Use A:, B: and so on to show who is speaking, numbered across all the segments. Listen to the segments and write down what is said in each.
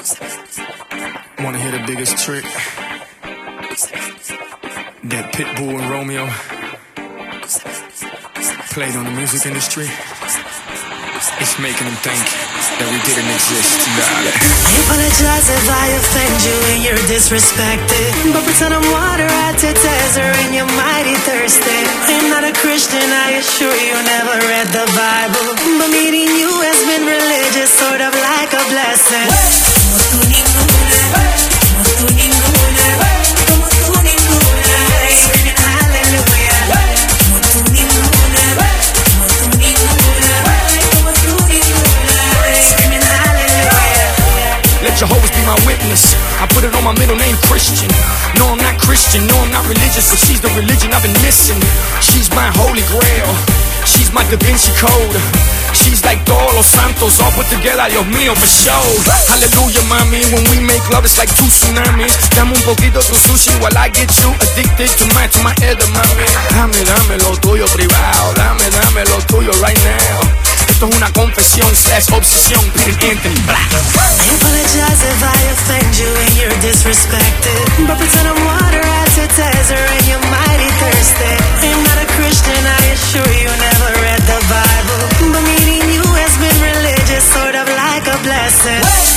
A: Wanna hear the biggest trick? That Pitbull and Romeo played on the music industry. It's making them think that we didn't exist, darling.
B: I apologize if I offend you and you're disrespected, but pretend I'm water at the desert and you're mighty thirsty. I'm not a Christian, I assure you never read the Bible, but meeting you has been religious, sort of like a blessing.
A: Let Jehovah's be my witness. I put it on my middle name, Christian. No, I'm not Christian, no, I'm not religious, but she's the religion I've been missing. She's my holy grail, she's my Da Vinci Code. She's like todos los santos, all put together, Dios mío, for show. Hallelujah, mami, when we make love, it's like two tsunamis. Dame un poquito tu sushi while I get you addicted to my edamame. Dame lo tuyo privado, dame lo tuyo right now. Esto es una confesión / obsesión, Peter Anthony Black.
B: I apologize if I offend you and you're disrespected, but pretend I'm water at the desert and you're mighty thirsty. I'm not a Christian, I assure you never read the Bible, but meeting you has been religious, sort of like a blessing.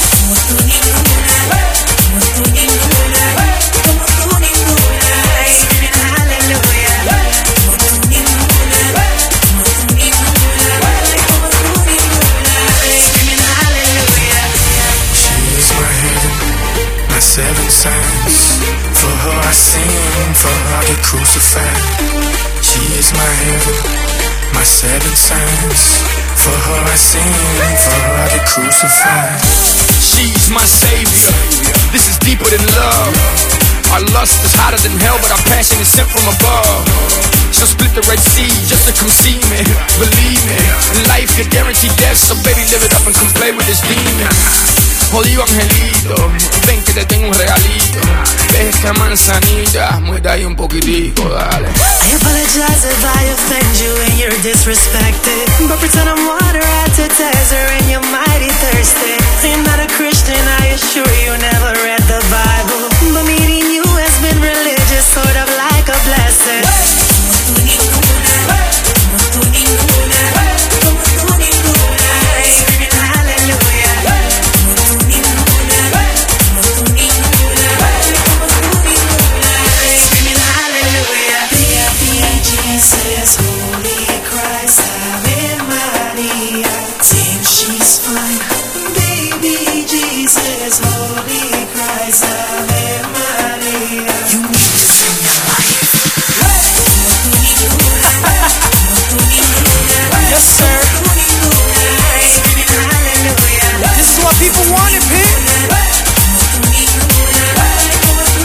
A: Seven signs, for her I sing, for her I get crucified. She is my heaven, my seven signs, for her I sing, for her I get crucified. She's my savior, this is deeper than love. Our lust is hotter than hell, but our passion is sent from above. She'll split the Red Sea just to come see me, believe me. Life could guarantee death, so baby live it up and come play with this demon. Jodido angelito, ven que te tengo un regalito. Esta manzanita, muerde ahí un poquitico, dale.
B: I apologize if I offend you and you're disrespected, but pretend I'm water at the desert and you're mighty thirsty. I'm not a Christian, I assure you never read the Bible, but meeting you has been religious, sort of like a blessing.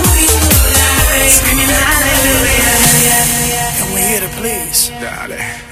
A: Dale.